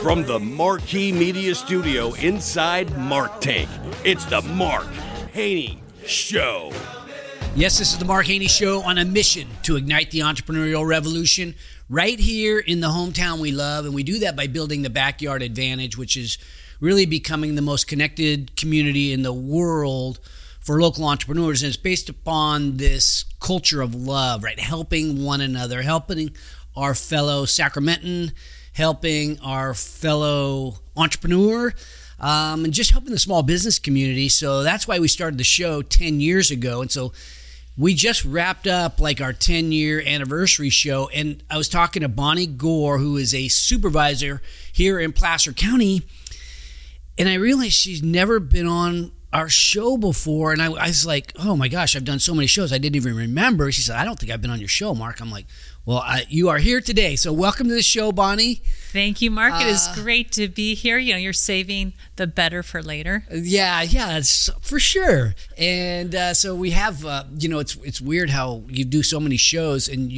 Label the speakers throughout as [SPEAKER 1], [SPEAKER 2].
[SPEAKER 1] From the Marquee Media Studio inside Mark Tank, it's the Mark Haney Show.
[SPEAKER 2] Yes, this is the Mark Haney Show on a mission to ignite the entrepreneurial revolution right here in the hometown we love. And we do that by building the Backyard Advantage, which is really becoming the most connected community in the world for local entrepreneurs. And it's based upon this culture of love, right? Helping one another, helping our fellow Sacramentan, helping our fellow entrepreneur, and just helping the small business community. So that's why we started the show 10 years ago. And so we just wrapped up like our 10-year anniversary show. And I was talking to Bonnie Gore, who is a supervisor here in Placer County. And I realized she's never been on our show before. And I was like, oh my gosh, I've done so many shows. I didn't even remember. She said, I don't think I've been on your show, Mark. I'm like, well, you are here today. So welcome to the show, Bonnie.
[SPEAKER 3] Thank you, Mark. It is great to be here. You know, you're saving the better for later.
[SPEAKER 2] Yeah, it's for sure. And so we have, it's weird how you do so many shows and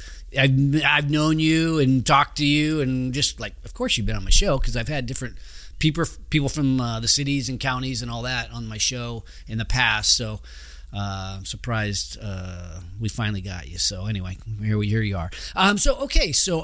[SPEAKER 2] I've known you and talked to you and just like, of course you've been on my show because I've had different people from the cities and counties and all that on my show in the past. So I'm surprised we finally got you. So anyway, here you are. So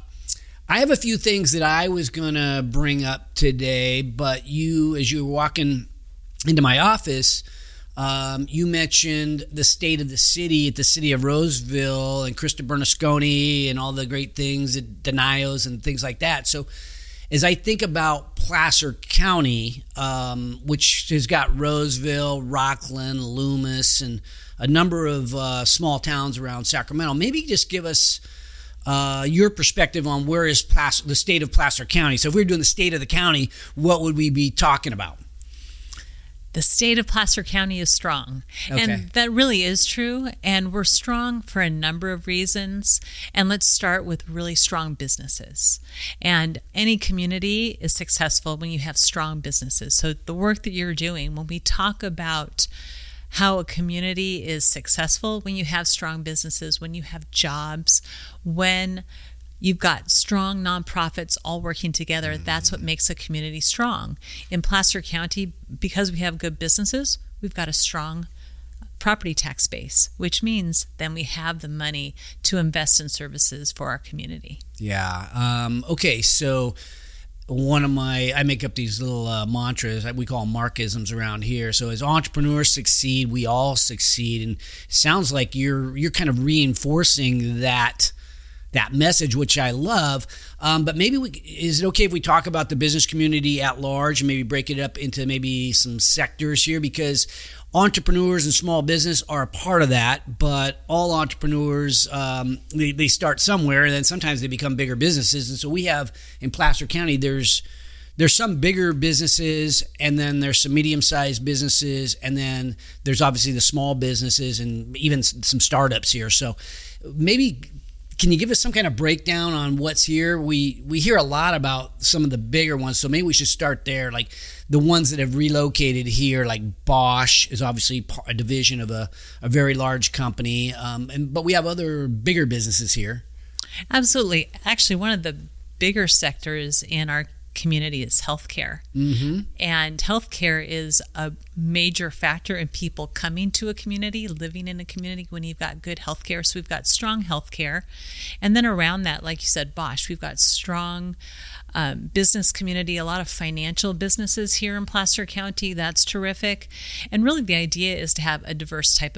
[SPEAKER 2] I have a few things that I was going to bring up today, but you, as you were walking into my office, you mentioned the state of the city at the city of Roseville and Krista Bernasconi and all the great things at Denios and things like that. So as I think about Placer County, which has got Roseville, Rockland, Loomis, and a number of small towns around Sacramento, maybe just give us your perspective on where is the state of Placer County. So if we were doing the state of the county, what would we be talking about?
[SPEAKER 3] The state of Placer County is strong.
[SPEAKER 2] Okay.
[SPEAKER 3] And that really is true. And we're strong for a number of reasons. And let's start with really strong businesses. And any community is successful when you have strong businesses. So the work that you're doing, when we talk about how a community is successful, when you have strong businesses, when you have jobs, when you've got strong nonprofits all working together. That's what makes a community strong. In Placer County, because we have good businesses, we've got a strong property tax base, which means then we have the money to invest in services for our community.
[SPEAKER 2] Yeah. Okay. So I make up these little mantras. We call them Markisms around here. So as entrepreneurs succeed, we all succeed. And it sounds like you're kind of reinforcing that message, which I love. But maybe is it okay if we talk about the business community at large and maybe break it up into maybe some sectors here? Because entrepreneurs and small business are a part of that, but all entrepreneurs, they start somewhere and then sometimes they become bigger businesses. And so we have in Placer County, there's some bigger businesses and then there's some medium-sized businesses and then there's obviously the small businesses and even some startups here. So maybe can you give us some kind of breakdown on what's here? We hear a lot about some of the bigger ones, so maybe we should start there. Like the ones that have relocated here, like Bosch is obviously a division of a very large company, but we have other bigger businesses here.
[SPEAKER 3] Absolutely. Actually, one of the bigger sectors in our community is healthcare. Mm-hmm. And healthcare is a major factor in people coming to a community, living in a community when you've got good healthcare. So we've got strong healthcare. And then around that, like you said, Bosch, we've got strong business community, a lot of financial businesses here in Placer County. That's terrific. And really the idea is to have a diverse type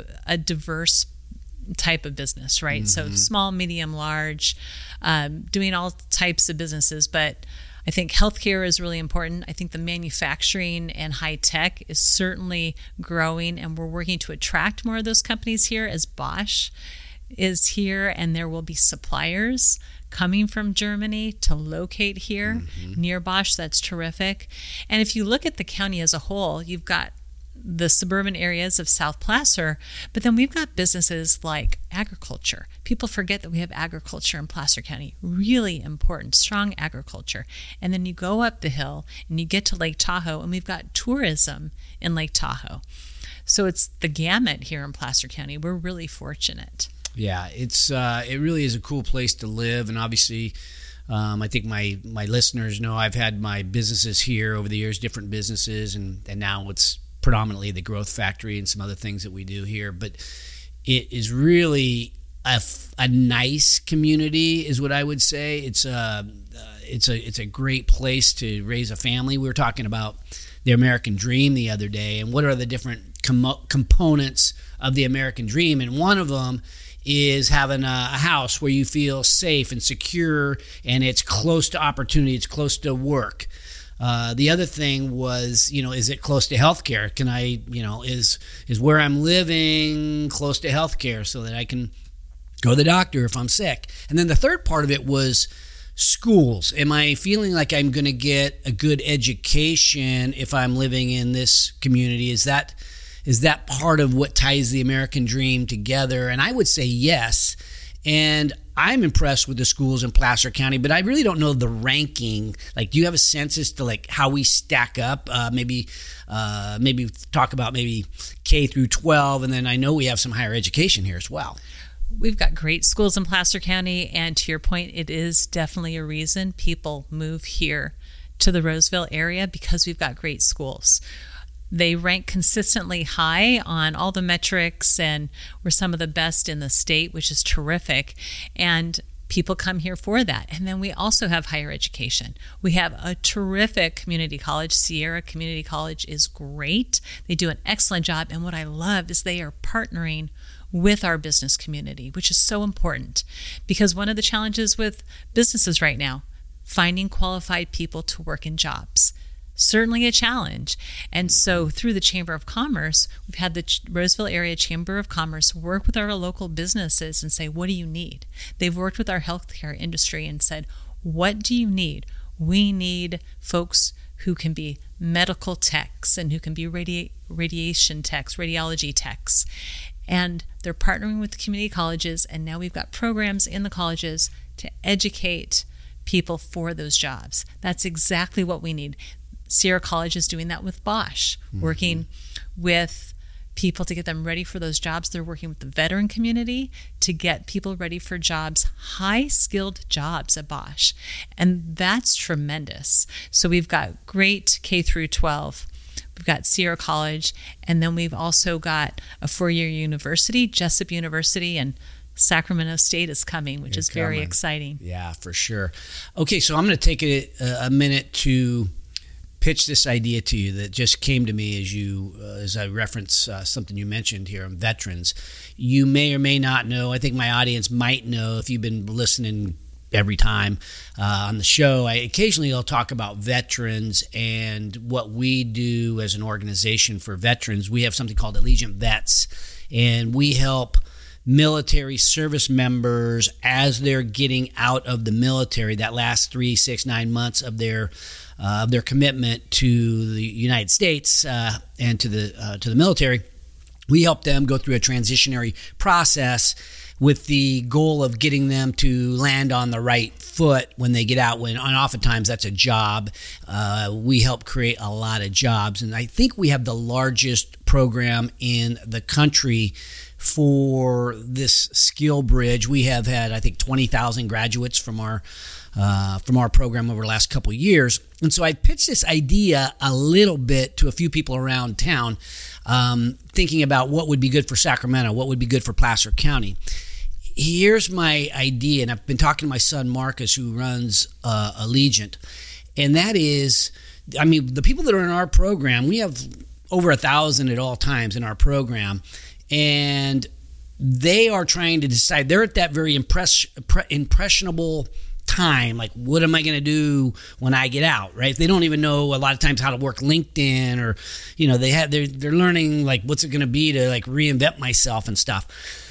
[SPEAKER 3] of business, right? Mm-hmm. So small, medium, large, doing all types of businesses. But I think healthcare is really important. I think the manufacturing and high tech is certainly growing, and we're working to attract more of those companies here as Bosch is here, and there will be suppliers coming from Germany to locate here near Bosch. That's terrific. And if you look at the county as a whole, you've got the suburban areas of South Placer, but then we've got businesses like agriculture. People forget that we have agriculture in Placer County. Really important, strong agriculture. And then you go up the hill and you get to Lake Tahoe, and we've got tourism in Lake Tahoe. So it's the gamut here in Placer County. We're really fortunate.
[SPEAKER 2] Yeah, it really is a cool place to live, and obviously I think my listeners know I've had my businesses here over the years, different businesses, and now it's predominantly the Growth Factory and some other things that we do here. But it is really a nice community, is what I would say. It's a great place to raise a family. We were talking about the American Dream the other day, and what are the different components of the American Dream, and one of them is having a house where you feel safe and secure, and it's close to opportunity, it's close to work. The other thing was, is it close to healthcare? Can I, is where I'm living close to healthcare so that I can go to the doctor if I'm sick? And then the third part of it was schools. Am I feeling like I'm going to get a good education if I'm living in this community? Is that part of what ties the American Dream together? And I would say yes. And I'm impressed with the schools in Placer County, but I really don't know the ranking. Like, do you have a sense as to like how we stack up? Maybe talk about maybe K through 12, and then I know we have some higher education here as well.
[SPEAKER 3] We've got great schools in Placer County, and to your point, it is definitely a reason people move here to the Roseville area, because we've got great schools. They rank consistently high on all the metrics, and we're some of the best in the state, which is terrific. And people come here for that. And then we also have higher education. We have a terrific community college. Sierra Community College is great. They do an excellent job. And what I love is they are partnering with our business community, which is so important, because one of the challenges with businesses right now, finding qualified people to work in jobs. Certainly a challenge. And so through the Chamber of Commerce, we've had the Roseville Area Chamber of Commerce work with our local businesses and say, what do you need? They've worked with our healthcare industry and said, what do you need? We need folks who can be medical techs and who can be radiation techs, radiology techs. And they're partnering with the community colleges, and now we've got programs in the colleges to educate people for those jobs. That's exactly what we need. Sierra College is doing that with Bosch, working with people to get them ready for those jobs. They're working with the veteran community to get people ready for jobs, high-skilled jobs at Bosch. And that's tremendous. So we've got great K through 12. We've got Sierra College, and then we've also got a four-year university, Jessup University, and Sacramento State is coming, which is very exciting.
[SPEAKER 2] Yeah, for sure. Okay, so I'm going to take a minute to pitch this idea to you that just came to me as I reference something you mentioned here on veterans. You may or may not know, I think my audience might know if you've been listening every time on the show, I'll talk about veterans and what we do as an organization for veterans. We have something called Allegiant Vets, and we help military service members as they're getting out of the military, that last 3, 6, 9 months of their commitment to the United States and to the military. We help them go through a transitionary process with the goal of getting them to land on the right foot when they get out. And oftentimes that's a job. We help create a lot of jobs. And I think we have the largest program in the country for this skill bridge. We have had, I think, 20,000 graduates from our program over the last couple of years. And so I pitched this idea a little bit to a few people around town, thinking about what would be good for Sacramento, what would be good for Placer County. Here's my idea, and I've been talking to my son Marcus, who runs Allegiant, and that is, the people that are in our program, we have over 1,000 at all times in our program, and they are trying to decide. They're at that very impressionable time, like, what am I going to do when I get out, right? They don't even know a lot of times how to work LinkedIn, or they're learning, like, what's it going to be to, like, reinvent myself and stuff.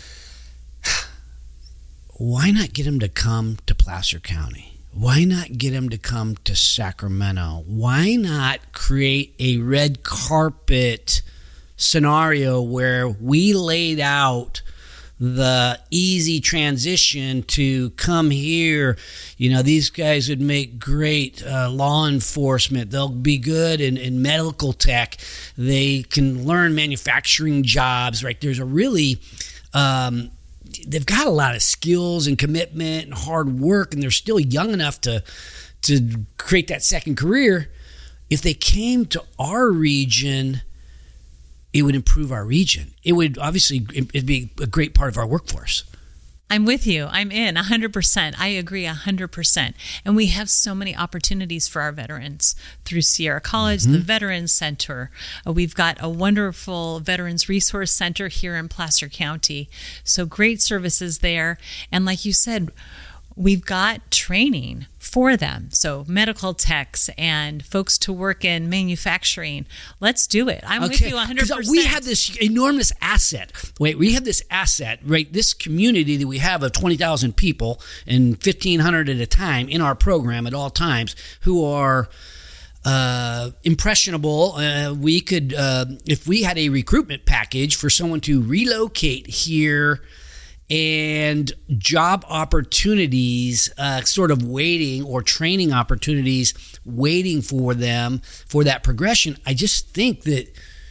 [SPEAKER 2] Why not get them to come to Placer County? Why not get them to come to Sacramento? Why not create a red carpet scenario where we laid out the easy transition to come here? These guys would make great law enforcement. They'll be good in medical tech. They can learn manufacturing jobs, right? There's a really they've got a lot of skills and commitment and hard work, and they're still young enough to create that second career. If they came to our region, it would improve our region. It would it'd be a great part of our workforce.
[SPEAKER 3] I'm with you. I'm in 100%. I agree 100%. And we have so many opportunities for our veterans through Sierra College, the Veterans Center. We've got a wonderful Veterans Resource Center here in Placer County. So great services there. And like you said, we've got training for them. So medical techs and folks to work in manufacturing. Let's do it. I'm with you 100%.
[SPEAKER 2] We have this enormous asset. We have this asset, right? This community that we have of 20,000 people and 1,500 at a time in our program at all times who are impressionable. We could, if we had a recruitment package for someone to relocate here and job opportunities sort of waiting, or training opportunities waiting for them for that progression, I just think that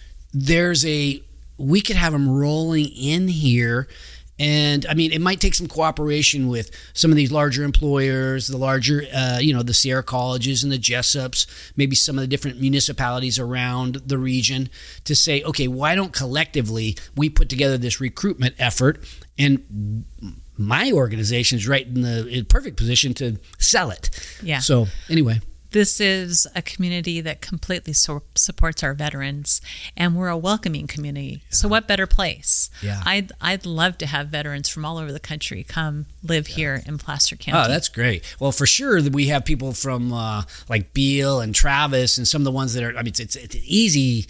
[SPEAKER 2] we could have them rolling in here. And I mean, it might take some cooperation with some of these larger employers, the larger, the Sierra Colleges and the Jessups, maybe some of the different municipalities around the region, to say, okay, why don't collectively we put together this recruitment effort, and my organization is right in the perfect position to sell it.
[SPEAKER 3] Yeah.
[SPEAKER 2] So anyway.
[SPEAKER 3] This is a community that completely supports our veterans, and we're a welcoming community. Yeah. So what better place?
[SPEAKER 2] Yeah.
[SPEAKER 3] I'd love to have veterans from all over the country come live here in Placer County.
[SPEAKER 2] Oh, that's great. Well, for sure that we have people from like Beale and Travis and some of the ones that are, I mean, it's an easier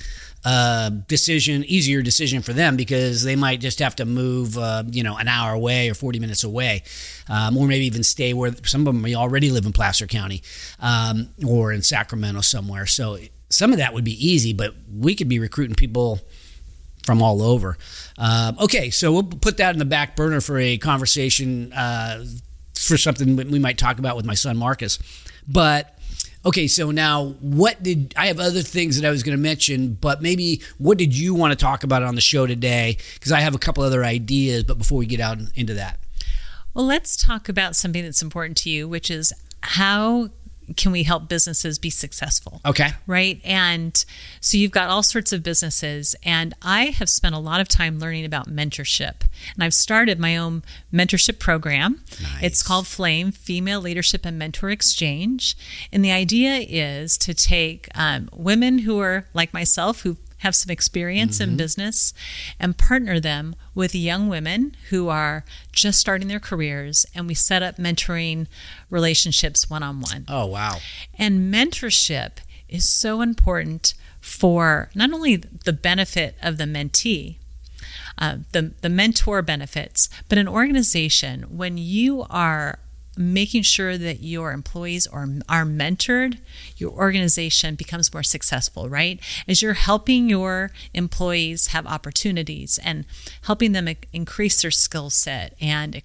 [SPEAKER 2] decision for them, because they might just have to move, an hour away or 40 minutes away, or maybe even stay where some of them may already live in Placer County, or in Sacramento somewhere. So some of that would be easy, but we could be recruiting people from all over. Okay, so we'll put that in the back burner for a conversation, for something we might talk about with my son Marcus. But okay, so now I have other things that I was going to mention, but maybe what did you want to talk about on the show today? Because I have a couple other ideas, but before we get out into that.
[SPEAKER 3] Well, let's talk about something that's important to you, which is how can we help businesses be successful?
[SPEAKER 2] Okay.
[SPEAKER 3] Right? And so you've got all sorts of businesses, and I have spent a lot of time learning about mentorship. And I've started my own mentorship program.
[SPEAKER 2] Nice.
[SPEAKER 3] It's called FLAME, Female Leadership and Mentor Exchange. And the idea is to take women who are like myself, who have some experience in business, and partner them with young women who are just starting their careers, and we set up mentoring relationships one-on-one.
[SPEAKER 2] Oh, wow.
[SPEAKER 3] And mentorship is so important for not only the benefit of the mentee, the mentor benefits, but an organization, when you are making sure that your employees are mentored, your organization becomes more successful, right? As you're helping your employees have opportunities and helping them increase their skill set and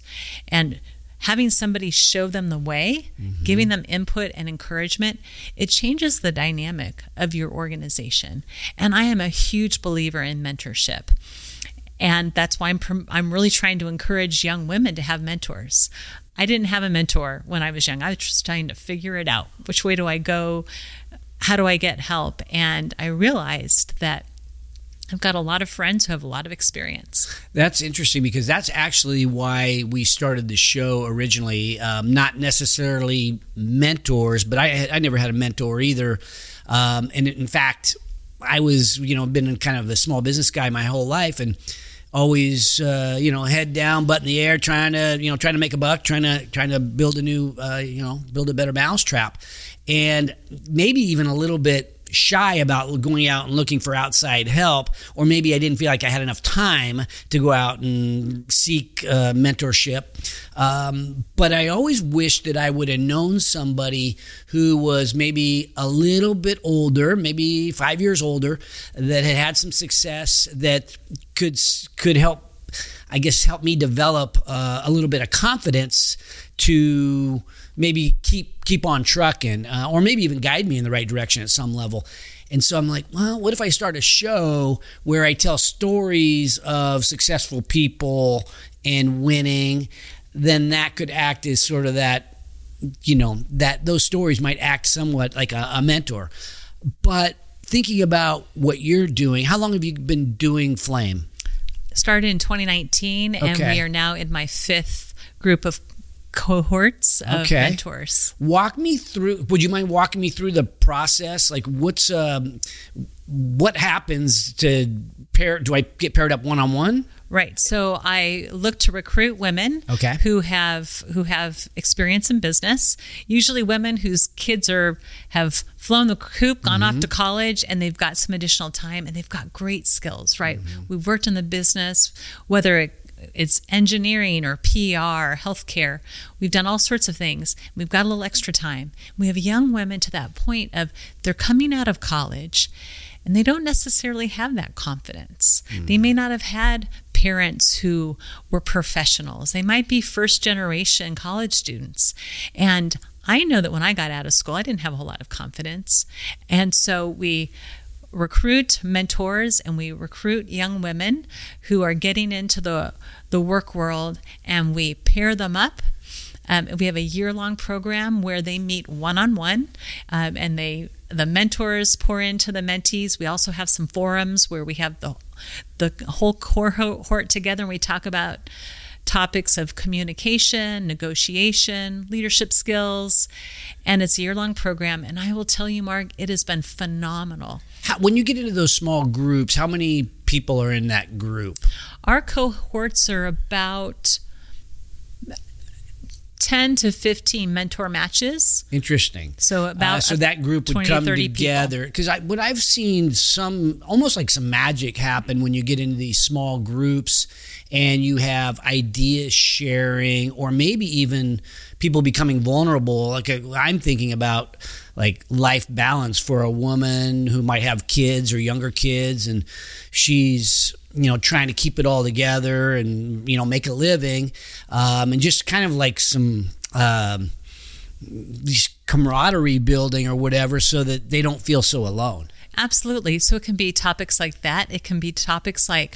[SPEAKER 3] having somebody show them the way, giving them input and encouragement, it changes the dynamic of your organization. And I am a huge believer in mentorship. And that's why I'm really trying to encourage young women to have mentors. I didn't have a mentor when I was young. I was just trying to figure it out. Which way do I go? How do I get help? And I realized that I've got a lot of friends who have a lot of experience. That's
[SPEAKER 2] interesting, because that's actually why we started the show originally. Not necessarily mentors, but I never had a mentor either. And in fact, I was, been kind of a small business guy my whole life, and always, head down, butt in the air, trying to make a buck, trying to build build a better mousetrap, and maybe even a little bit shy about going out and looking for outside help, or maybe I didn't feel like I had enough time to go out and seek mentorship. But I always wished that I would have known somebody who was maybe a little bit older, maybe 5 years older, that had some success, that could help me develop a little bit of confidence to maybe keep on trucking, or maybe even guide me in the right direction at some level. And so I'm like, well, what if I start a show where I tell stories of successful people and winning, then that could act as sort of that, that those stories might act somewhat like a mentor. But thinking about what you're doing, how long have you been doing Flame?
[SPEAKER 3] Started in 2019, and we are now in my 5th group of cohorts of mentors.
[SPEAKER 2] Would you mind walking me through the process? Like what happens do I get paired up one-on-one?
[SPEAKER 3] Right. So I look to recruit women who have experience in business, usually women whose kids have flown the coop, gone off to college, and they've got some additional time and they've got great skills, right? We've worked in the business, whether it's engineering or PR, healthcare. We've done all sorts of things. We've got a little extra time. We have young women to that point of they're coming out of college and they don't necessarily have that confidence. They may not have had parents who were professionals. They might be first generation college students. And I know that when I got out of school, I didn't have a whole lot of confidence. And so we recruit mentors and we recruit young women who are getting into the work world, and we pair them up. We have a year-long program where they meet one-on-one, and the mentors pour into the mentees. We also have some forums where we have the whole cohort together, and we talk about topics of communication, negotiation, leadership skills, and it's a year-long program. And I will tell you, Mark, it has been phenomenal.
[SPEAKER 2] When you get into those small groups, how many people are in that group?
[SPEAKER 3] Our cohorts are about 10 to 15 mentor matches.
[SPEAKER 2] Interesting.
[SPEAKER 3] So about
[SPEAKER 2] so that group would
[SPEAKER 3] 20,
[SPEAKER 2] come
[SPEAKER 3] 30
[SPEAKER 2] together. Because what I've seen almost like some magic happen when you get into these small groups and you have idea sharing, or maybe even people becoming vulnerable. Like I'm thinking about like life balance for a woman who might have kids or younger kids, and she's trying to keep it all together and make a living, and just kind of like some these camaraderie building or whatever, so that they don't feel so alone.
[SPEAKER 3] Absolutely. So it can be topics like that. It can be topics like,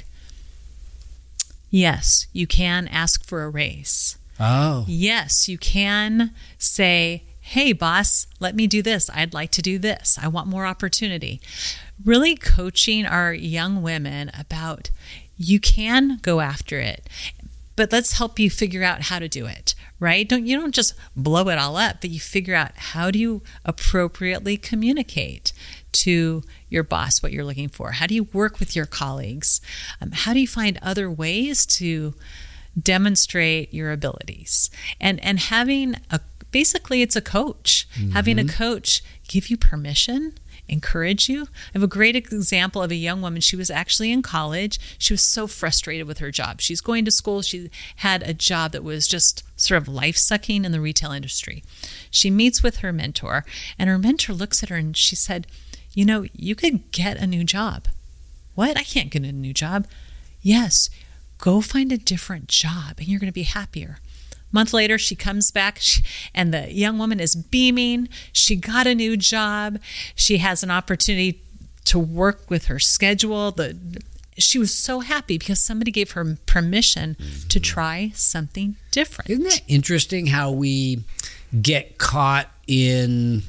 [SPEAKER 3] yes, you can ask for a raise.
[SPEAKER 2] Oh.
[SPEAKER 3] Yes, you can say, hey, boss, let me do this. I'd like to do this. I want more opportunity. Really coaching our young women about you can go after it, but let's help you figure out how to do it, right? You don't just blow it all up, but you figure out how do you appropriately communicate to your boss what you're looking for? How do you work with your colleagues? How do you find other ways to demonstrate your abilities? And having basically it's a coach. Having a coach give you permission, encourage you. I have a great example of a young woman. She was actually in college. She was so frustrated with her job. She's going to school. She had a job that was just sort of life-sucking in the retail industry. She meets with her mentor, and her mentor looks at her and she said, you could get a new job. What? I can't get a new job. Yes, go find a different job and you're going to be happier. A month later, she comes back and the young woman is beaming. She got a new job. She has an opportunity to work with her schedule. She was so happy because somebody gave her permission to try something different.
[SPEAKER 2] Isn't that interesting how we get caught in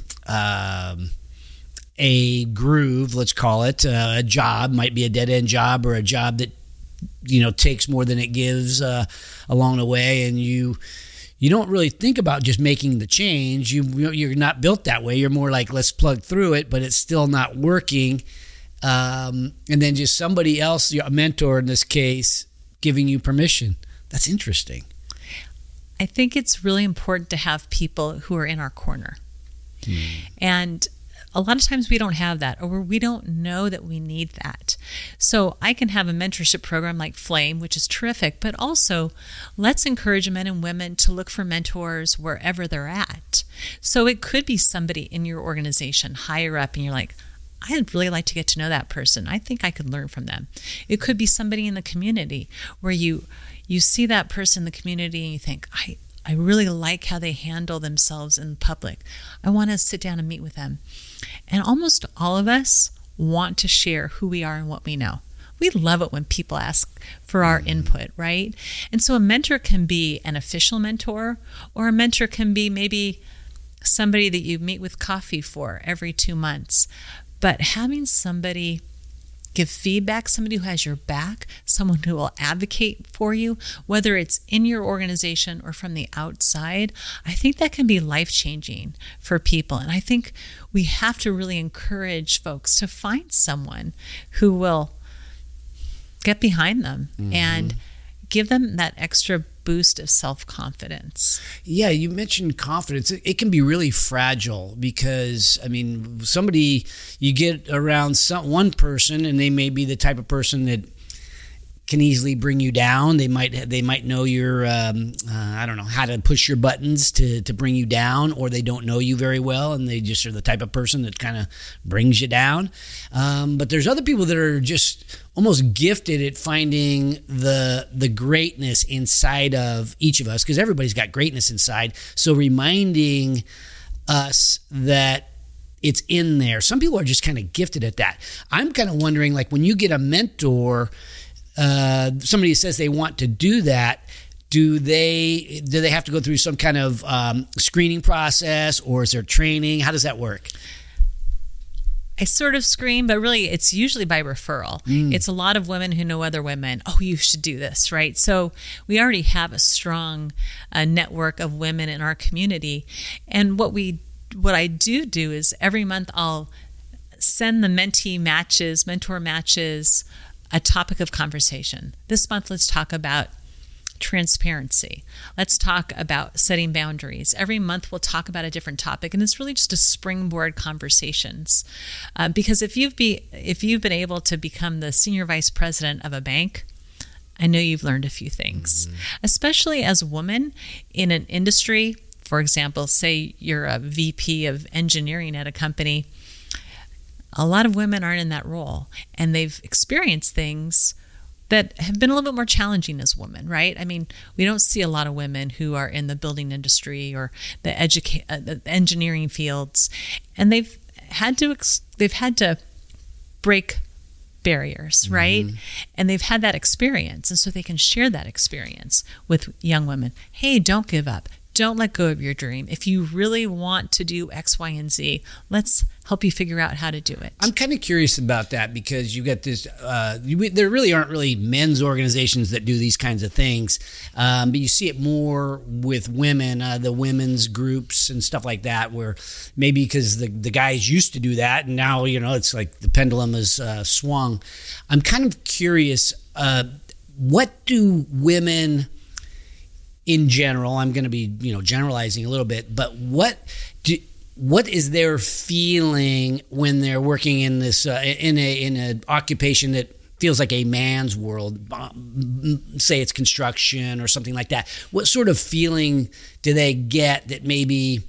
[SPEAKER 2] a groove, let's call it, a job, might be a dead-end job or a job that takes more than it gives along the way, and you don't really think about just making the change. You're not built that way. You're more like, let's plug through it, but it's still not working. And then just somebody else, a mentor in this case, giving you permission. That's interesting.
[SPEAKER 3] I think it's really important to have people who are in our corner. And a lot of times we don't have that, or we don't know that we need that. So I can have a mentorship program like Flame, which is terrific, but also let's encourage men and women to look for mentors wherever they're at. So it could be somebody in your organization higher up and you're like, I'd really like to get to know that person. I think I could learn from them. It could be somebody in the community where you see that person in the community and you think, I really like how they handle themselves in public. I want to sit down and meet with them. And almost all of us want to share who we are and what we know. we love it when people ask for our input, right? And so a mentor can be an official mentor, or a mentor can be maybe somebody that you meet with coffee for every 2 months. But having somebody give feedback, somebody who has your back, someone who will advocate for you, whether it's in your organization or from the outside, I think that can be life-changing for people. And I think we have to really encourage folks to find someone who will get behind them and give them that extra boost of self-confidence.
[SPEAKER 2] Yeah, you mentioned confidence. It can be really fragile because, I mean, you get around one person and they may be the type of person that can easily bring you down. They might know your, I don't know, how to push your buttons to bring you down, or they don't know you very well and they just are the type of person that kind of brings you down. But there's other people that are just almost gifted at finding the greatness inside of each of us, because everybody's got greatness inside. So reminding us that it's in there. Some people are just kind of gifted at that. I'm kind of wondering, like, when you get a mentor, somebody says they want to do that, do they have to go through some kind of screening process, or is there training? How does that work?
[SPEAKER 3] I sort of screen, but really it's usually by referral. It's a lot of women who know other women. Oh, you should do this, right? So we already have a strong network of women in our community. And what I do is every month I'll send the mentor matches, a topic of conversation. This month, let's talk about transparency. Let's talk about setting boundaries. Every month we'll talk about a different topic, and it's really just a springboard conversations. Because if you've been able to become the senior vice president of a bank, I know you've learned a few things, especially as a woman in an industry. For example, say you're a VP of engineering at a company. A lot of women aren't in that role, and they've experienced things that have been a little bit more challenging as women, right? I mean, we don't see a lot of women who are in the building industry or the engineering fields, and they've had to break barriers, right? And they've had that experience, and so they can share that experience with young women. Hey, don't give up. Don't let go of your dream. If you really want to do X, Y, and Z, let's help you figure out how to do it.
[SPEAKER 2] I'm kind of curious about that, because you get this, there really aren't really men's organizations that do these kinds of things, but you see it more with women, the women's groups and stuff like that, where maybe because the guys used to do that, and now, it's like the pendulum has swung. I'm kind of curious, what do women in general, I'm going to be, generalizing a little bit, but what is their feeling when they're working in this in an occupation that feels like a man's world? Say it's construction or something like that. What sort of feeling do they get that maybe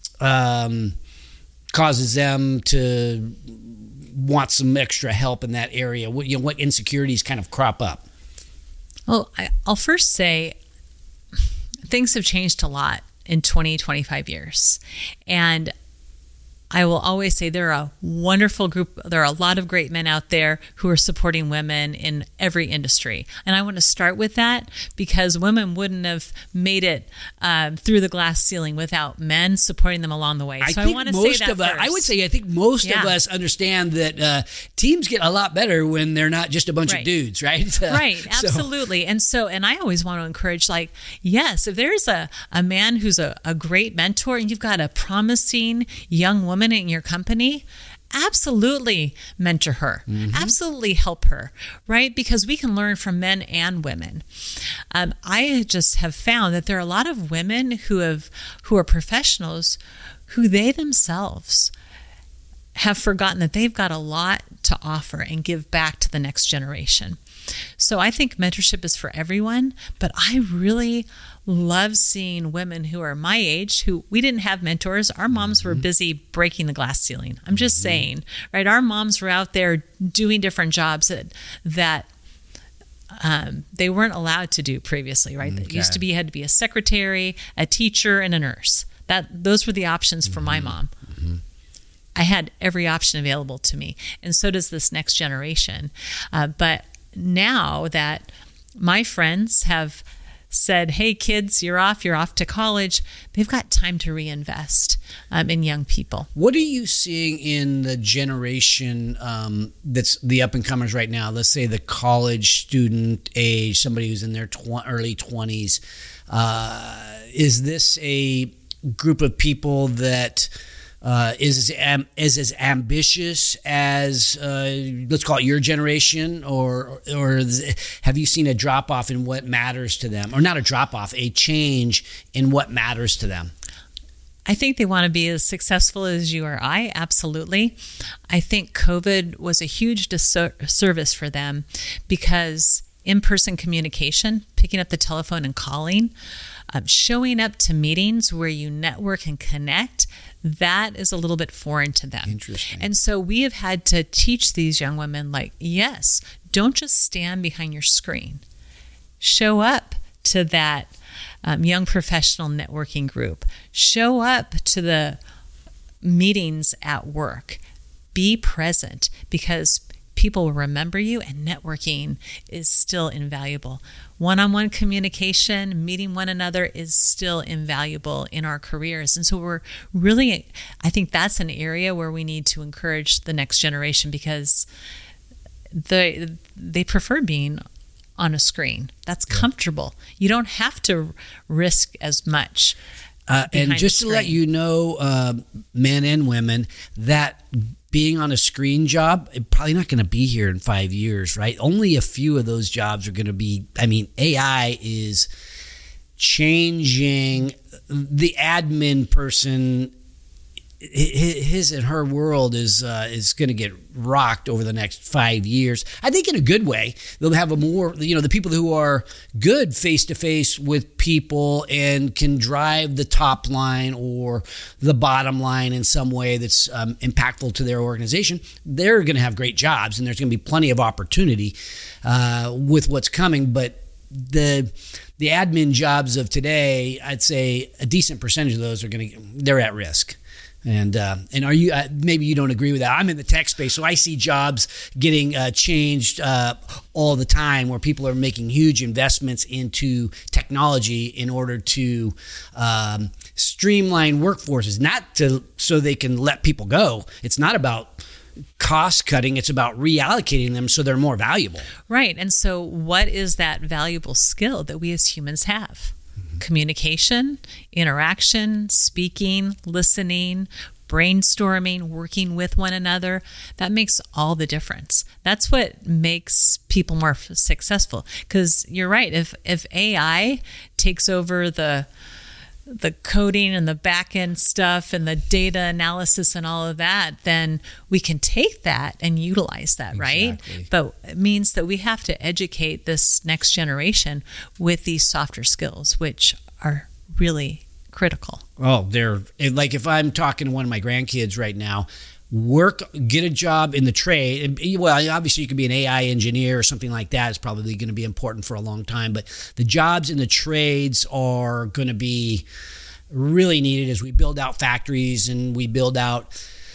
[SPEAKER 2] causes them to want some extra help in that area? What insecurities kind of crop up?
[SPEAKER 3] Well, I'll first say, things have changed a lot in 25 years. And I will always say there are a wonderful group. There are a lot of great men out there who are supporting women in every industry. And I want to start with that, because women wouldn't have made it through the glass ceiling without men supporting them along the way. So I want to say that first.
[SPEAKER 2] I would say, I think most of us understand that teams get a lot better when they're not just a bunch of dudes, right?
[SPEAKER 3] Right, absolutely. And I always want to encourage, yes, if there's a man who's a great mentor and you've got a promising young woman in your company, absolutely mentor her. Absolutely help her, right? Because we can learn from men and women. I just have found that there are a lot of women who are professionals who they themselves have forgotten that they've got a lot to offer and give back to the next generation. So I think mentorship is for everyone, but I really love seeing women who are my age, who we didn't have mentors. Our moms were busy breaking the glass ceiling. I'm just saying, right? Our moms were out there doing different jobs that they weren't allowed to do previously, right? It used to be, had to be a secretary, a teacher, and a nurse. Those were the options for my mom. I had every option available to me, and so does this next generation. But now that my friends have said, hey, kids, you're off to college, they've got time to reinvest in young people.
[SPEAKER 2] What are you seeing in the generation that's the up-and-comers right now? Let's say the college student age, somebody who's in their early 20s. Is this a group of people that is as ambitious as let's call it your generation, or have you seen a drop off in what matters to them, or not a drop off, a change in what matters to them?
[SPEAKER 3] I think they want to be as successful as you or I. Absolutely. I think COVID was a huge disservice for them because in-person communication, picking up the telephone and calling, showing up to meetings where you network and connect, that is a little bit foreign to them.
[SPEAKER 2] Interesting.
[SPEAKER 3] And so we have had to teach these young women, like, yes, don't just stand behind your screen. Show up to that young professional networking group. Show up to the meetings at work. Be present, because people will remember you, and networking is still invaluable. One-on-one communication, meeting one another is still invaluable in our careers. And so we're really, I think that's an area where we need to encourage the next generation, because they prefer being on a screen. That's comfortable. You don't have to risk as much.
[SPEAKER 2] And just to let you know, men and women, that being on a screen job, probably not going to be here in 5 years, right? Only a few of those jobs are going to be, I mean, AI is changing the admin person. His and her world is going to get rocked over the next 5 years. I think in a good way. They'll have a more, the people who are good face-to-face with people and can drive the top line or the bottom line in some way that's impactful to their organization. They're going to have great jobs, and there's going to be plenty of opportunity with what's coming. But the admin jobs of today, I'd say a decent percentage of those they're at risk. And are you maybe you don't agree with that? I'm in the tech space, so I see jobs getting changed all the time, where people are making huge investments into technology in order to streamline workforces, so they can let people go. It's not about cost cutting; it's about reallocating them so they're more valuable.
[SPEAKER 3] Right. And so, what is that valuable skill that we as humans have? Communication, interaction, speaking, listening, brainstorming, working with one another. That makes all the difference. That's what makes people more successful. Because you're right, if AI takes over the coding and the back end stuff and the data analysis and all of that, then we can take that and utilize that, right? But it means that we have to educate this next generation with these softer skills, which are really critical.
[SPEAKER 2] Oh, they're like, if I'm talking to one of my grandkids right now, get a job in the trade. Well, obviously you could be an AI engineer or something like that. It's probably going to be important for a long time, but the jobs in the trades are going to be really needed as we build out factories and we build out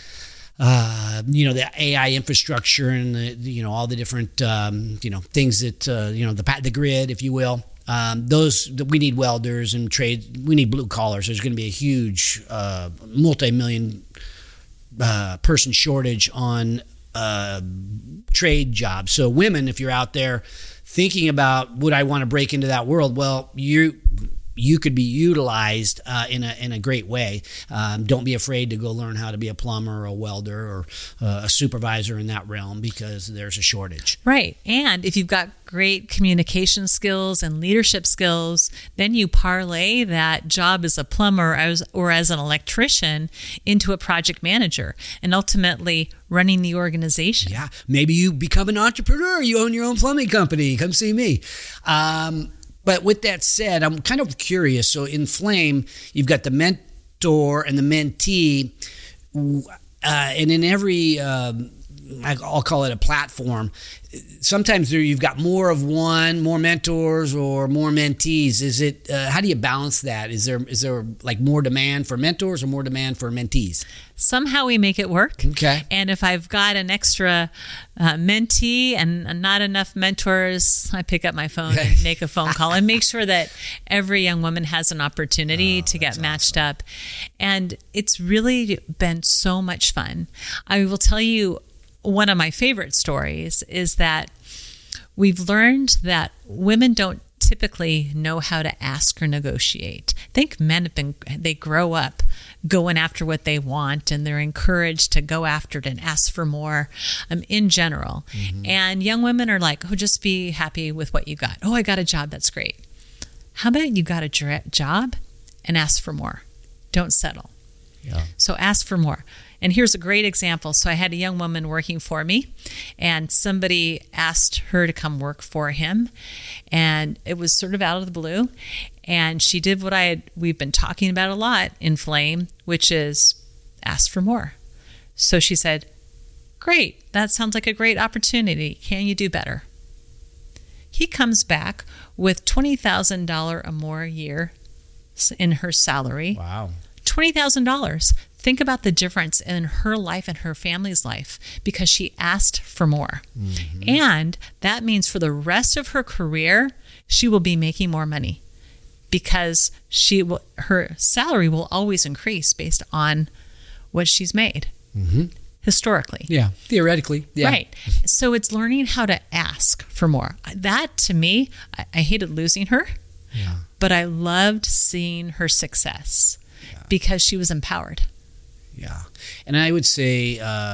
[SPEAKER 2] the AI infrastructure and all the different things that the grid, if you will. We need welders and trade. We need blue collars. There's going to be a huge multi-million person shortage on trade jobs. So women, if you're out there thinking about, would I want to break into that world? Well, you could be utilized in a great way. Don't be afraid to go learn how to be a plumber or a welder or a supervisor in that realm, because there's a shortage.
[SPEAKER 3] Right. And if you've got great communication skills and leadership skills, then you parlay that job as a plumber or as an electrician into a project manager and ultimately running the organization.
[SPEAKER 2] Yeah. Maybe you become an entrepreneur. You own your own plumbing company. Come see me. But with that said, I'm kind of curious. So in Flame, you've got the mentor and the mentee, and in every, I'll call it a platform, sometimes you've got more mentors or more mentees. Is it, how do you balance that? Is there like more demand for mentors or more demand for mentees?
[SPEAKER 3] somehow we make it work.
[SPEAKER 2] Okay.
[SPEAKER 3] And if I've got an extra mentee and not enough mentors, I pick up my phone and make a phone call and make sure that every young woman has an opportunity to get matched up. And it's really been so much fun. I will tell you, one of my favorite stories is that we've learned that women don't typically know how to ask or negotiate. I think men they grow up going after what they want, and they're encouraged to go after it and ask for more in general. And young women are like, oh, just be happy with what you got. Oh, I got a job. That's great. How about you got a job and ask for more? Don't settle.
[SPEAKER 2] Yeah.
[SPEAKER 3] So ask for more. And here's a great example. So I had a young woman working for me, and somebody asked her to come work for him. And it was sort of out of the blue. And she did what we've been talking about a lot in Flame, which is ask for more. So she said, great, that sounds like a great opportunity. Can you do better? He comes back with $20,000 or more a year in her salary.
[SPEAKER 2] Wow.
[SPEAKER 3] $20,000. Think about the difference in her life and her family's life because she asked for more. And that means for the rest of her career, she will be making more money because her salary will always increase based on what she's made historically.
[SPEAKER 2] Yeah, theoretically. Yeah.
[SPEAKER 3] Right. So it's learning how to ask for more. That, to me, I hated losing her, but I loved seeing her success because she was empowered.
[SPEAKER 2] Yeah. And I would say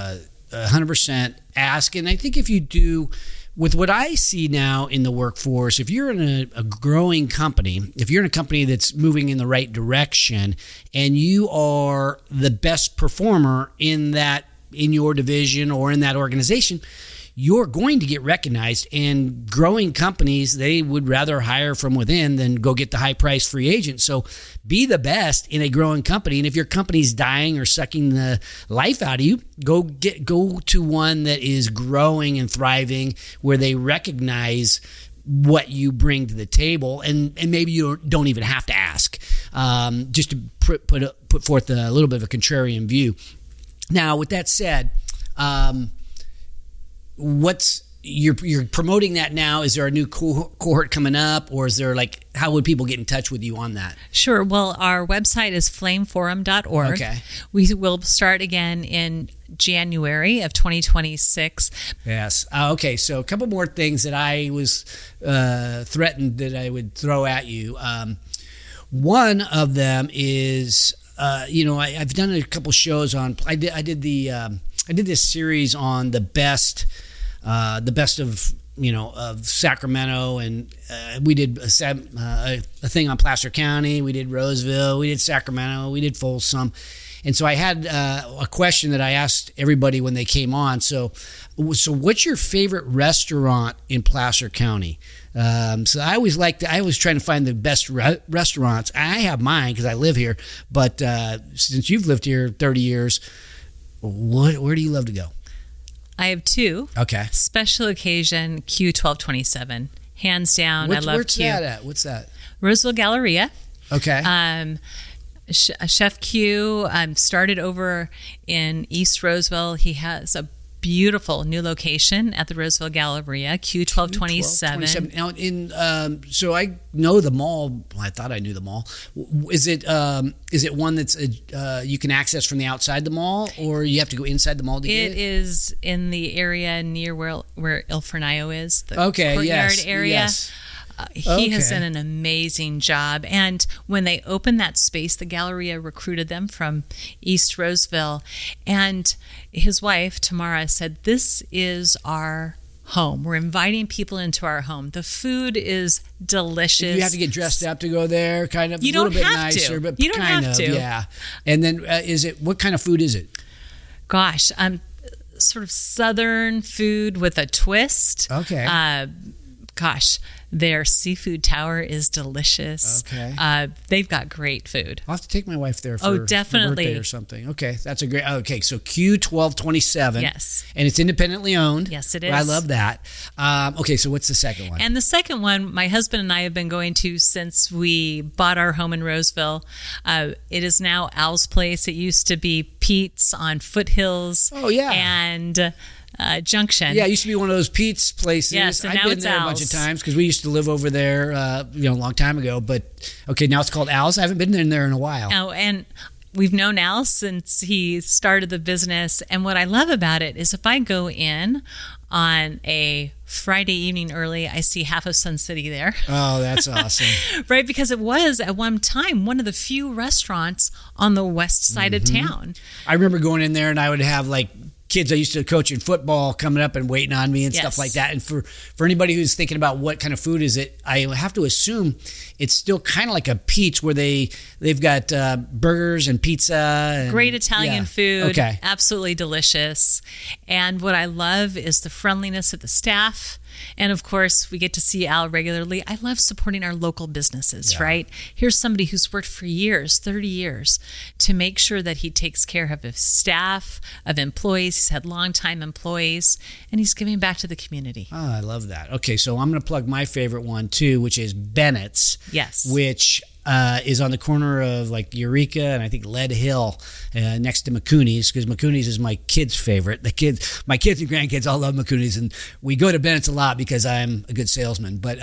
[SPEAKER 2] 100% ask. And I think if you do, with what I see now in the workforce, if you're in a growing company, if you're in a company that's moving in the right direction and you are the best performer in your division or in that organization, you're going to get recognized. And growing companies, they would rather hire from within than go get the high price free agent. So be the best in a growing company. And if your company's dying or sucking the life out of you, go to one that is growing and thriving, where they recognize what you bring to the table, and maybe you don't even have to ask, just to put forth a little bit of a contrarian view. Now, with that said, you're promoting that now? Is there a new cohort coming up, or is there how would people get in touch with you on that?
[SPEAKER 3] Sure. Well, our website is flameforum.org.
[SPEAKER 2] Okay.
[SPEAKER 3] We will start again in January of 2026.
[SPEAKER 2] Yes. Okay. So a couple more things that I was threatened that I would throw at you. One of them is, I've done a couple shows on. I did this series on the best of Sacramento, and we did a thing on Placer County. We did Roseville. We did Sacramento. We did Folsom. And so I had a question that I asked everybody when they came on. So what's your favorite restaurant in Placer County? So I always trying to find the best restaurants. I have mine because I live here. But since you've lived here 30 years, where do you love to go?
[SPEAKER 3] I have two.
[SPEAKER 2] Okay.
[SPEAKER 3] Special occasion, Q1227. Hands down, I love
[SPEAKER 2] where's
[SPEAKER 3] Q.
[SPEAKER 2] Where's that at? What's that?
[SPEAKER 3] Roseville Galleria.
[SPEAKER 2] Okay.
[SPEAKER 3] Chef Q started over in East Roseville. He has a beautiful new location at the Roseville Galleria, Q1227.
[SPEAKER 2] Now, so I know the mall. I thought I knew the mall. Is it one that's you can access from the outside the mall, or you have to go inside the mall to get it? It
[SPEAKER 3] is in the area near where Il Fornaio is, the courtyard area.
[SPEAKER 2] Yes.
[SPEAKER 3] He has done an amazing job. And when they opened that space, the Galleria recruited them from East Roseville. And his wife, Tamara, said, "This is our home. We're inviting people into our home. The food is delicious."
[SPEAKER 2] You have to get dressed up to go there, kind of.
[SPEAKER 3] You don't
[SPEAKER 2] a little bit
[SPEAKER 3] have
[SPEAKER 2] nicer,
[SPEAKER 3] to.
[SPEAKER 2] But
[SPEAKER 3] you don't
[SPEAKER 2] kind
[SPEAKER 3] have
[SPEAKER 2] of,
[SPEAKER 3] to.
[SPEAKER 2] Yeah. And then what kind of food is it?
[SPEAKER 3] Gosh, sort of Southern food with a twist.
[SPEAKER 2] Okay.
[SPEAKER 3] gosh, their seafood tower is delicious.
[SPEAKER 2] Okay.
[SPEAKER 3] They've got great food.
[SPEAKER 2] I'll have to take my wife there for
[SPEAKER 3] definitely.
[SPEAKER 2] her birthday or something. Okay, that's a great. Okay, so Q1227.
[SPEAKER 3] Yes.
[SPEAKER 2] And it's independently owned.
[SPEAKER 3] Yes, it is.
[SPEAKER 2] I love that. Okay, so what's the second one?
[SPEAKER 3] And the second one, my husband and I have been going to since we bought our home in Roseville. It is now Al's Place. It used to be Pete's on Foothills.
[SPEAKER 2] Oh, yeah.
[SPEAKER 3] And Junction.
[SPEAKER 2] Yeah, it used to be one of those Pete's places.
[SPEAKER 3] Yes, and
[SPEAKER 2] I've
[SPEAKER 3] now
[SPEAKER 2] been
[SPEAKER 3] it's
[SPEAKER 2] there a bunch of times because we used to live over there, a long time ago. But okay, now it's called Al's. I haven't been in there in a while.
[SPEAKER 3] Oh, and we've known Al since he started the business. And what I love about it is if I go in on a Friday evening early, I see half of Sun City there.
[SPEAKER 2] Oh, that's awesome.
[SPEAKER 3] Right, because it was at one time one of the few restaurants on the west side of town.
[SPEAKER 2] I remember going in there and I would have like kids I used to coach in football coming up and waiting on me and stuff like that. And for anybody who's thinking about what kind of food is it, I have to assume it's still kind of like a Pete's where they've got burgers and pizza. And,
[SPEAKER 3] great Italian food.
[SPEAKER 2] Okay.
[SPEAKER 3] Absolutely delicious. And what I love is the friendliness of the staff. And of course, we get to see Al regularly. I love supporting our local businesses, right? Here's somebody who's worked for years, 30 years, to make sure that he takes care of his staff, of employees. He's had longtime employees, and he's giving back to the community.
[SPEAKER 2] Oh, I love that. Okay, so I'm going to plug my favorite one, too, which is Bennett's.
[SPEAKER 3] Yes.
[SPEAKER 2] Which is on the corner of like Eureka and I think Lead Hill next to McCooney's, because McCooney's is my kids' favorite. My kids and grandkids all love McCooney's, and we go to Bennett's a lot because I'm a good salesman. But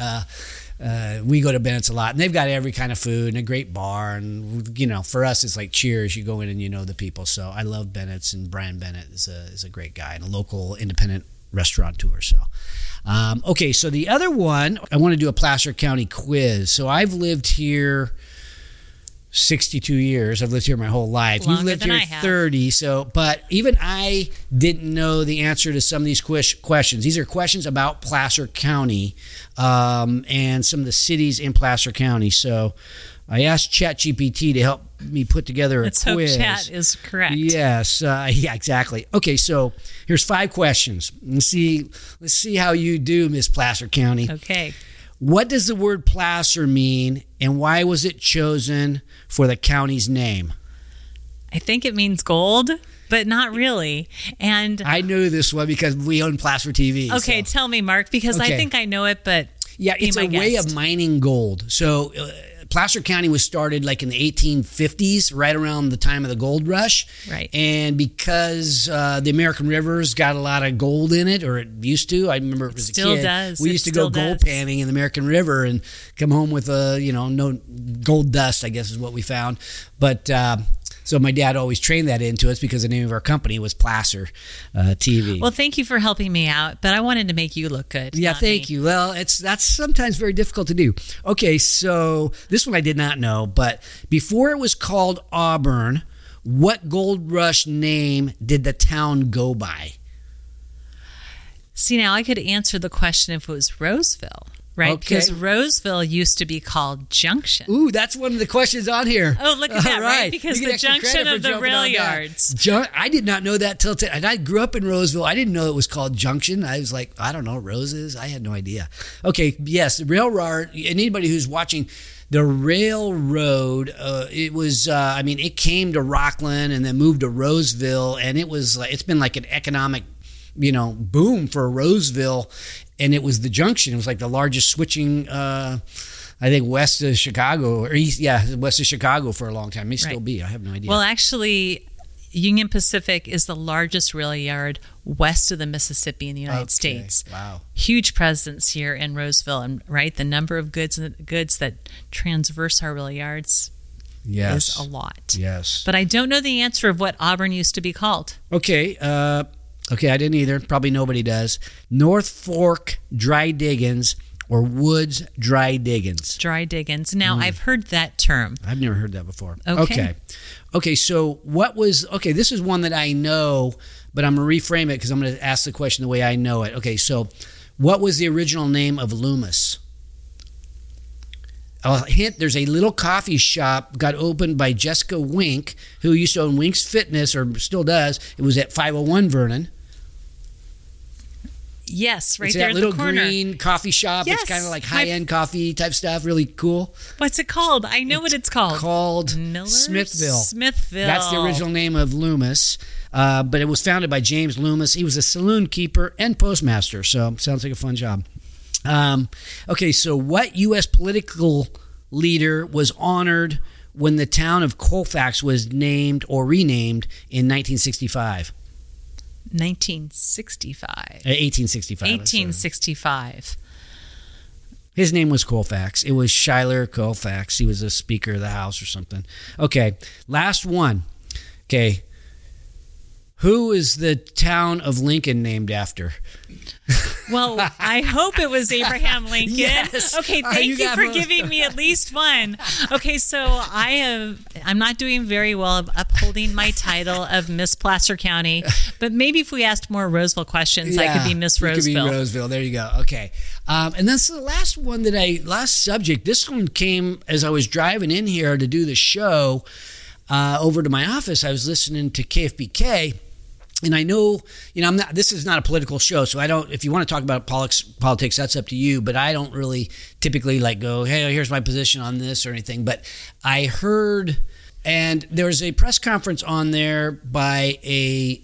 [SPEAKER 2] we go to Bennett's a lot, and they've got every kind of food and a great bar. And for us, it's like Cheers. You go in and you know the people. So I love Bennett's, and Brian Bennett is a great guy and a local independent restaurateur. So. Okay, so the other one, I want to do a Placer County quiz. So I've lived here 62 years. I've lived here my whole life. You've lived here 30. So, but even I didn't know the answer to some of these questions. These are questions about Placer County and some of the cities in Placer County. So I asked ChatGPT to help me put together a quiz.
[SPEAKER 3] Let's hope Chat is correct.
[SPEAKER 2] Yes, yeah, exactly. Okay, so here's 5 questions. Let's see how you do, Miss Placer County.
[SPEAKER 3] Okay.
[SPEAKER 2] What does the word placer mean, and why was it chosen for the county's name?
[SPEAKER 3] I think it means gold, but not really. And
[SPEAKER 2] I knew this one because we own Placer TV.
[SPEAKER 3] Okay, tell me, Mark, because I think I know it, but
[SPEAKER 2] yeah, it's a way of mining gold. So Placer County was started like in the 1850s, right around the time of the gold rush.
[SPEAKER 3] Right.
[SPEAKER 2] And because the American River's got a lot of gold in it, or it used to. I remember it was a
[SPEAKER 3] still
[SPEAKER 2] kid.
[SPEAKER 3] Does.
[SPEAKER 2] We used to go gold panning in the American River and come home with no gold dust, I guess is what we found. But so my dad always trained that into us because the name of our company was Placer TV.
[SPEAKER 3] Well, thank you for helping me out, but I wanted to make you look good.
[SPEAKER 2] Yeah, thank you. Well, that's sometimes very difficult to do. Okay, so this one I did not know, but before it was called Auburn, what gold rush name did the town go by?
[SPEAKER 3] See, now I could answer the question if it was Roseville. Right,
[SPEAKER 2] okay.
[SPEAKER 3] Because Roseville used to be called Junction.
[SPEAKER 2] Ooh, that's one of the questions on here.
[SPEAKER 3] Oh, look at that, right? Because
[SPEAKER 2] the
[SPEAKER 3] junction of the rail yards.
[SPEAKER 2] I did not know that till today. And I grew up in Roseville. I didn't know it was called Junction. I was like, I don't know, roses? I had no idea. Okay, yes, the railroad, and anybody who's watching, the railroad, it was, it came to Rockland and then moved to Roseville, and it's been like an economic boom for Roseville, and it was the junction. It was like the largest switching, I think, west of Chicago, or east, west of Chicago for a long time. It may still be. I have no idea.
[SPEAKER 3] Well, actually, Union Pacific is the largest rail yard west of the Mississippi in the United States.
[SPEAKER 2] Wow.
[SPEAKER 3] Huge presence here in Roseville, and the number of goods that transverse our rail yards is a lot.
[SPEAKER 2] Yes.
[SPEAKER 3] But I don't know the answer of what Auburn used to be called.
[SPEAKER 2] Okay, I didn't either. Probably nobody does. North Fork Dry Diggins or Woods Dry Diggins?
[SPEAKER 3] Dry Diggins. Now, I've heard that term.
[SPEAKER 2] I've never heard that before.
[SPEAKER 3] Okay.
[SPEAKER 2] Okay, so this is one that I know, but I'm going to reframe it because I'm going to ask the question the way I know it. Okay, so what was the original name of Loomis? I'll hint, there's a little coffee shop got opened by Jessica Wink, who used to own Wink's Fitness, or still does. It was at 501 Vernon.
[SPEAKER 3] Yes, right
[SPEAKER 2] it's
[SPEAKER 3] there
[SPEAKER 2] that
[SPEAKER 3] at
[SPEAKER 2] little
[SPEAKER 3] the corner.
[SPEAKER 2] green coffee shop.
[SPEAKER 3] Yes.
[SPEAKER 2] It's kind of like high-end coffee type stuff. Really cool.
[SPEAKER 3] What's it called? I know what it's called.
[SPEAKER 2] Called
[SPEAKER 3] Miller's?
[SPEAKER 2] Smithville.
[SPEAKER 3] Smithville.
[SPEAKER 2] That's the original name of Loomis. But it was founded by James Loomis. He was a saloon keeper and postmaster. So sounds like a fun job. Okay, so what U.S. political leader was honored when the town of Colfax was named or renamed in 1965?
[SPEAKER 3] 1965.
[SPEAKER 2] 1865.
[SPEAKER 3] 1865.
[SPEAKER 2] His name was Colfax. It was Schuyler Colfax. He was a Speaker of the House or something. Okay, last one. Okay, who is the town of Lincoln named after?
[SPEAKER 3] Well, I hope it was Abraham Lincoln.
[SPEAKER 2] Yes.
[SPEAKER 3] Okay, thank you for giving me at least one. Okay, so I'm not doing very well of upholding my title of Miss Placer County, but maybe if we asked more Roseville questions, I could be Miss Roseville.
[SPEAKER 2] You could be Roseville. There you go. Okay. And that's the last one last subject. This one came as I was driving in here to do the show over to my office. I was listening to KFBK. And I know, this is not a political show, so I don't, if you want to talk about politics, that's up to you, but I don't really typically go, hey, here's my position on this or anything. But I heard, and there was a press conference on there by a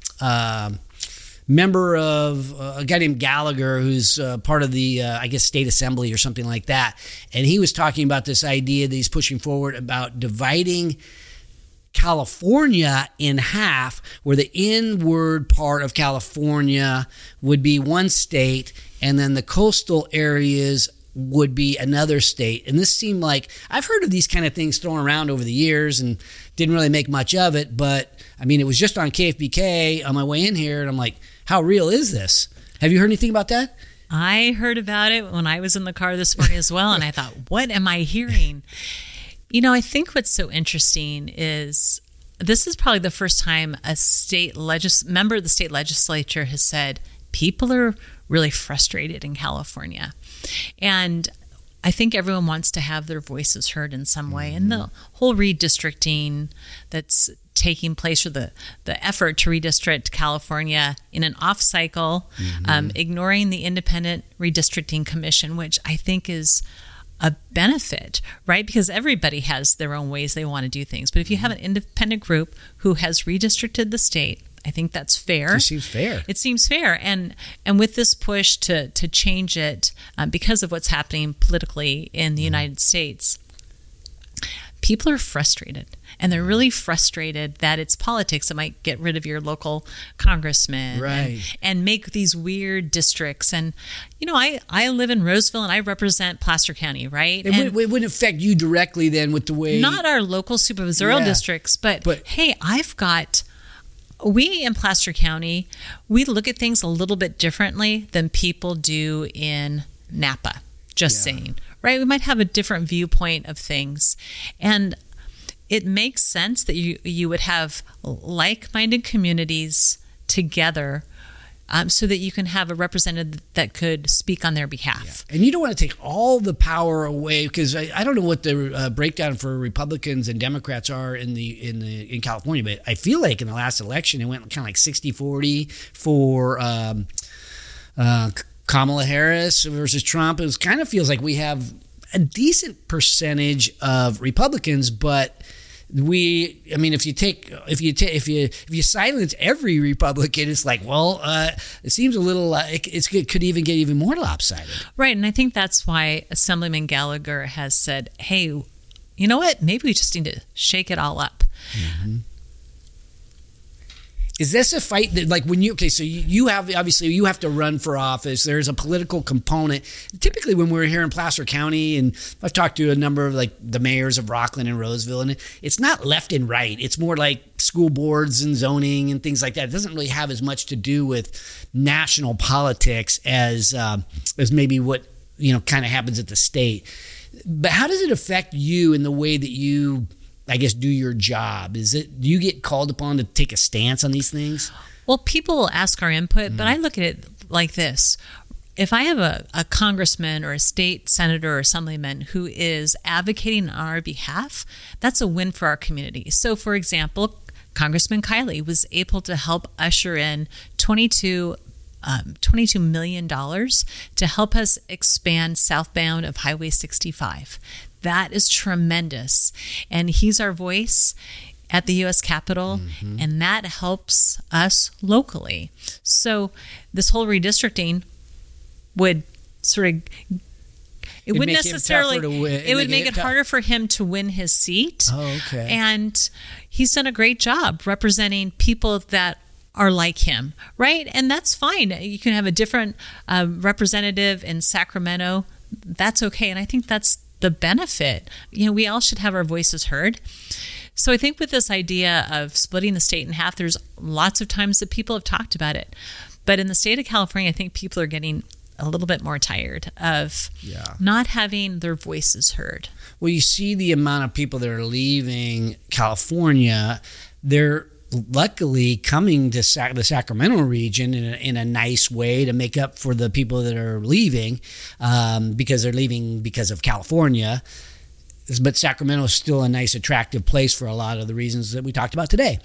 [SPEAKER 2] member of a guy named Gallagher, who's part of the, State Assembly or something like that. And he was talking about this idea that he's pushing forward about dividing California in half, where the inward part of California would be one state and then the coastal areas would be another state. And this seemed like, I've heard of these kind of things thrown around over the years and didn't really make much of it, but it was just on KFBK on my way in here and I'm like, how real is this? Have you heard anything about that?
[SPEAKER 3] I heard about it when I was in the car this morning as well, and I thought, what am I hearing? I think what's so interesting is this is probably the first time a member of the state legislature has said people are really frustrated in California. And I think everyone wants to have their voices heard in some way. And the whole redistricting that's taking place, or the effort to redistrict California in an off cycle, ignoring the Independent Redistricting Commission, which I think is a benefit, right? Because everybody has their own ways they want to do things. But if you have an independent group who has redistricted the state, I think that's fair.
[SPEAKER 2] It seems fair.
[SPEAKER 3] It seems fair. And with this push to change it because of what's happening politically in the United States, people are frustrated. And they're really frustrated that it's politics that might get rid of your local congressman,
[SPEAKER 2] right,
[SPEAKER 3] and make these weird districts. And, I live in Roseville and I represent Placer County, right?
[SPEAKER 2] It wouldn't affect you directly then with the way...
[SPEAKER 3] Not our local supervisorial districts, but hey, we in Placer County, we look at things a little bit differently than people do in Napa, saying, right? We might have a different viewpoint of things. And it makes sense that you would have like-minded communities together so that you can have a representative that could speak on their behalf.
[SPEAKER 2] Yeah. And you don't want to take all the power away, because I don't know what the breakdown for Republicans and Democrats are in California, but I feel like in the last election it went kind of like 60-40 for Kamala Harris versus Trump. It kind of feels like we have a decent percentage of Republicans, but if you silence every Republican, it's like, it seems a little it could even get even more lopsided.
[SPEAKER 3] Right, and I think that's why Assemblyman Gallagher has said, hey, you know what? Maybe we just need to shake it all up.
[SPEAKER 2] Mm-hmm. Is this a fight that, so you have to run for office. There's a political component. Typically when we're here in Placer County, and I've talked to a number of the mayors of Rockland and Roseville, and it's not left and right. It's more like school boards and zoning and things like that. It doesn't really have as much to do with national politics as maybe what, kind of happens at the state. But how does it affect you in the way that you, do your job? Do you get called upon to take a stance on these things?
[SPEAKER 3] Well, people will ask our input, but I look at it like this. If I have a congressman or a state senator or assemblyman who is advocating on our behalf, that's a win for our community. So, for example, Congressman Kiley was able to help usher in 22 $22 million to help us expand southbound of Highway 65. That is tremendous. And he's our voice at the U.S. Capitol, and that helps us locally. So this whole redistricting would sort of, it would necessarily, it would make it harder for him to win his seat.
[SPEAKER 2] Oh, okay.
[SPEAKER 3] And he's done a great job representing people that are like him, right? And that's fine. You can have a different representative in Sacramento. That's okay. And I think that's the benefit. We all should have our voices heard. So I think with this idea of splitting the state in half, there's lots of times that people have talked about it. But in the state of California, I think people are getting a little bit more tired of not having their voices heard.
[SPEAKER 2] Well, you see the amount of people that are leaving California. They're luckily coming to the Sacramento region in a nice way to make up for the people that are leaving because they're leaving because of California. But Sacramento is still a nice, attractive place for a lot of the reasons that we talked about today.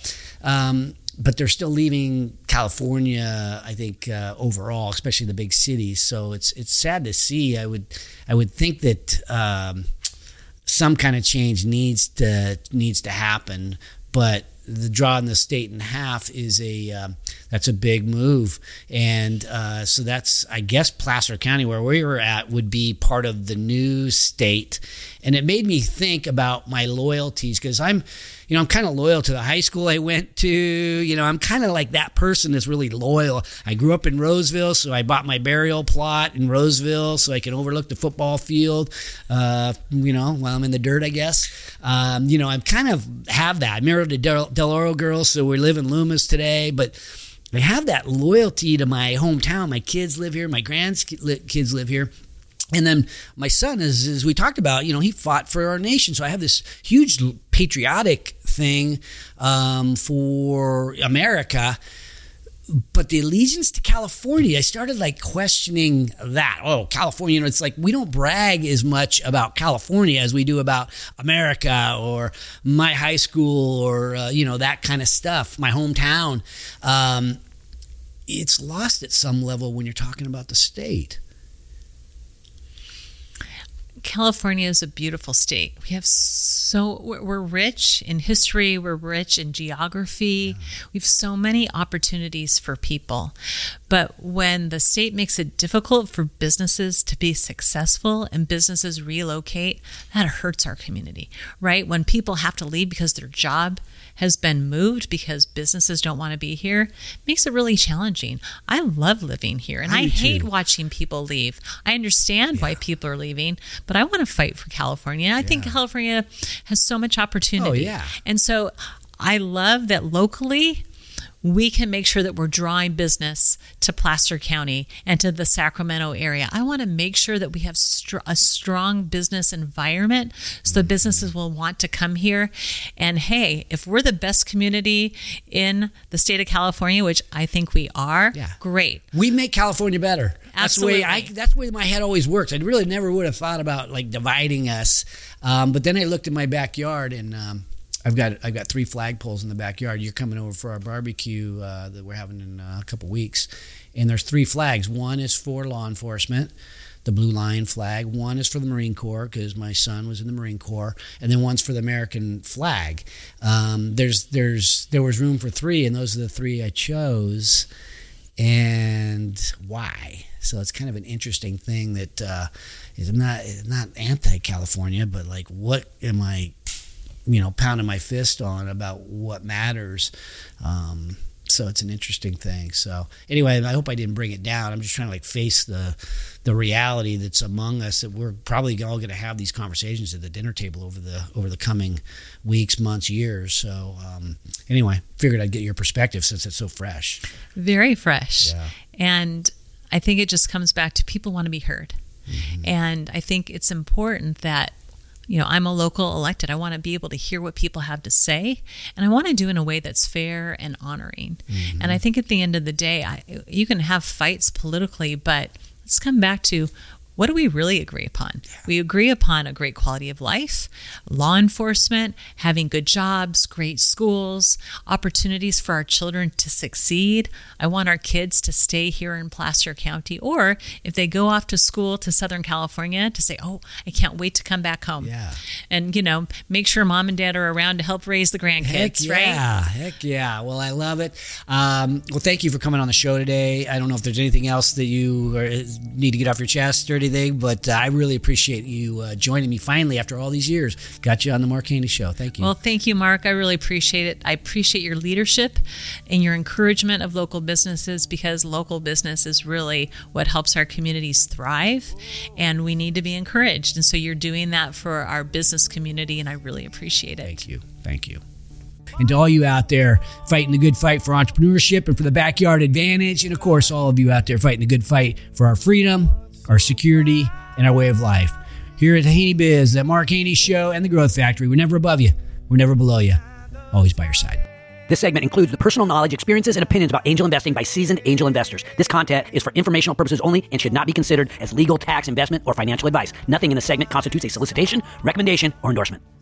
[SPEAKER 2] But they're still leaving California, I think, overall, especially the big cities. So it's sad to see. I would think that some kind of change needs to happen, but the drawing the state in half is that's a big move, and so that's, I guess, Placer County, where we were at, would be part of the new state, and it made me think about my loyalties, because I'm kind of loyal to the high school I went to. I'm kind of like that person that's really loyal. I grew up in Roseville, so I bought my burial plot in Roseville so I can overlook the football field, while I'm in the dirt, I guess. I kind of have that. I married a Del Oro girl, so we live in Loomis today, but I have that loyalty to my hometown. My kids live here. My grandkids live here. And then my son, as we talked about, he fought for our nation. So I have this huge patriotic thing for America. But the allegiance to California, I started questioning that. Oh, California, it's like we don't brag as much about California as we do about America or my high school or, that kind of stuff, my hometown. It's lost at some level when you're talking about the state.
[SPEAKER 3] California is a beautiful state. We're rich in history. We're rich in geography. Yeah. We have so many opportunities for people. But when the state makes it difficult for businesses to be successful and businesses relocate, that hurts our community, right? When people have to leave because their job has been moved because businesses don't want to be here, it makes it really challenging. I love living here, and I hate watching people leave. I understand why people are leaving, but I want to fight for California. I think California has so much opportunity.
[SPEAKER 2] Oh, yeah.
[SPEAKER 3] And so I love that locally we can make sure that we're drawing business to Placer County and to the Sacramento area. I want to make sure that we have a strong business environment so that businesses will want to come here. And hey, if we're the best community in the state of California, which I think we are, great.
[SPEAKER 2] We make California better.
[SPEAKER 3] Absolutely.
[SPEAKER 2] That's the way my head always works. I really never would have thought about dividing us. But then I looked in my backyard and I've got 3 flagpoles in the backyard. You're coming over for our barbecue that we're having in a couple weeks, and there's 3 flags. One is for law enforcement, the Blue Line flag. One is for the Marine Corps because my son was in the Marine Corps, and then one's for the American flag. There was room for 3, and those are the 3 I chose. And why? So it's kind of an interesting thing that is not anti-California, but what am I pounding my fist on about what matters. So it's an interesting thing. So anyway, I hope I didn't bring it down. I'm just trying to face the reality that's among us, that we're probably all going to have these conversations at the dinner table over the coming weeks, months, years. So anyway, figured I'd get your perspective since it's so fresh.
[SPEAKER 3] Very fresh.
[SPEAKER 2] Yeah.
[SPEAKER 3] And I think it just comes back to people want to be heard. Mm-hmm. And I think it's important that I'm a local elected. I want to be able to hear what people have to say, and I want to do it in a way that's fair and honoring. Mm-hmm. And I think at the end of the day, you can have fights politically, but let's come back to what do we really agree upon? We agree upon a great quality of life, law enforcement, having good jobs, great schools, opportunities for our children to succeed. I want our kids to stay here in Placer County, or if they go off to school to Southern California, to say, oh, I can't wait to come back home.
[SPEAKER 2] Yeah.
[SPEAKER 3] And, make sure mom and dad are around to help raise the grandkids, right?
[SPEAKER 2] Heck yeah. Well, I love it. Well, thank you for coming on the show today. I don't know if there's anything else that you need to get off your chest or anything, but I really appreciate you joining me finally after all these years. Got you on the Mark Haney Show. Thank you.
[SPEAKER 3] Well, thank you, Mark. I really appreciate it. I appreciate your leadership and your encouragement of local businesses, because local business is really what helps our communities thrive, and we need to be encouraged. And so you're doing that for our business community, and I really appreciate it.
[SPEAKER 2] Thank you. And to all you out there fighting the good fight for entrepreneurship and for the backyard advantage, and of course, all of you out there fighting the good fight for our freedom, our security, and our way of life. Here at the Haney Biz, the Mark Haney Show, and the Growth Factory, we're never above you. We're never below you. Always by your side.
[SPEAKER 4] This segment includes the personal knowledge, experiences, and opinions about angel investing by seasoned angel investors. This content is for informational purposes only and should not be considered as legal, tax, investment, or financial advice. Nothing in this segment constitutes a solicitation, recommendation, or endorsement.